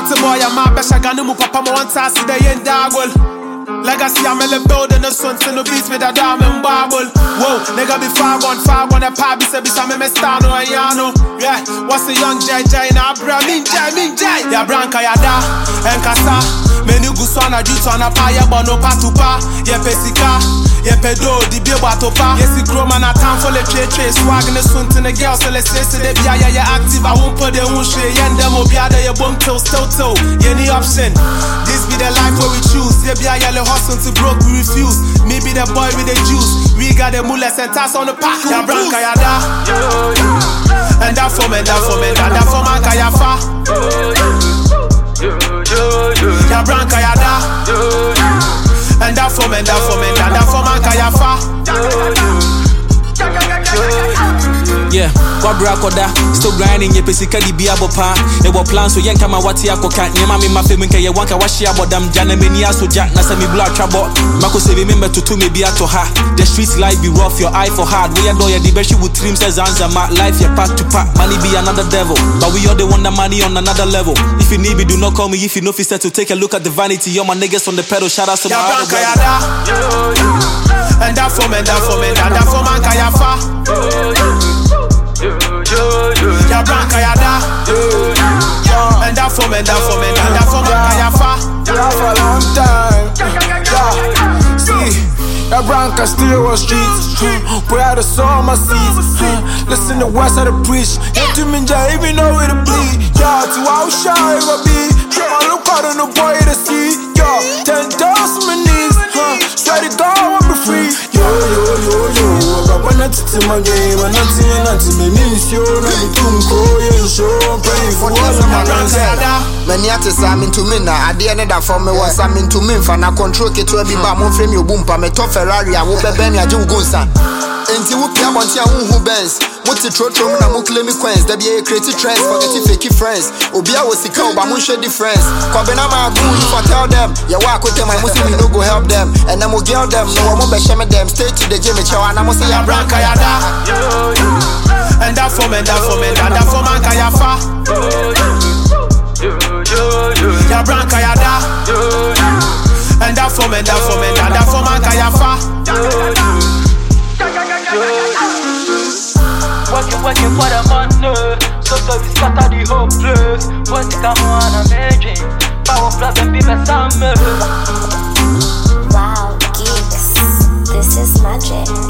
Asante boy, I'm a besha ganumu papa mo one task the yen dagwell. Legacy I'm in the building, the sun to the beats with a diamond bubble. Whoa, nigga be far one, a pub, be some mestano and yano. Yeah, what's the young JJ now, bra, min J. Ya branca ya da, en casa. Menu gusana juice on a paya, but no patupa. Ye pesika, ye pedo, di beer batopa. Yes, the grown man a time for the trade, swag in the sun to the girls, so let's say they be active. I won't put the one shit, yen them will be out there, bum toe, any option. This be the life where we choose. They be a hustle to broke, we refuse. Me be the boy with the juice. We got the mullets and tass on the pack. Ya branca ya da. And that for me, that for man kaya fa. Ya branca ya da. And that for me, that for man kaya fa. Yeah, Wabra Koda, still grinding, ye pesika di biabopa. They were plans so yen kama wati akoka. Nyema mi mafemi nke ye wanka washi abodam. Jana meni aso jack, nasa mi blood trouble. Mako se remember to me be ato ha. The streets life be rough, your eye for hard. We adore ya di beshi with trim says anzama. Life ya pack to pack, money be another devil. But we all the want the money on another level. If you need me, do not call me. If you know fi set to take a look at the vanity. All my niggas on the pedal, shout out to my other brother. And that for man kaya fa. Ya branca ya da. And that for man kaya fa. For a long time. See, that branca still on streets. Where the summer seas. Listen to what's how to preach. Get to me, even know where to bleed. Yeah, to how shy it will be. I look out on the boy to see. Yeah, 10,000 my knees. Swear to God, I want me free. Yo. When I sit in my game, I'm not seeing me miss you. I'm praying for all of my guns. Many artists are into me now. At the end of that for me was I'm into me. For now control it to be back. Mon frame your boom. Pa me top Ferrari. I will be Ben. I do gunsa. Enti wupi abonti ya unhu Benz. Muti trotro muna muklemi coins. There be a creative trends. Forget fake friends. Obia wasika oba munshe difference. Kwa bena ma agu if I tell them. Ya wako te my musi me no go help them. And I mo girl them. No mo be shame them. Stay to the gym. Chawa na mo say ya branca ya da. And that for man kaya fa. Ya branca ya da. And that for man kaya fa. Working for the money, so we scatter the whole place. What the come on amazing, power plus and people summer. Wow, geeks, this is magic.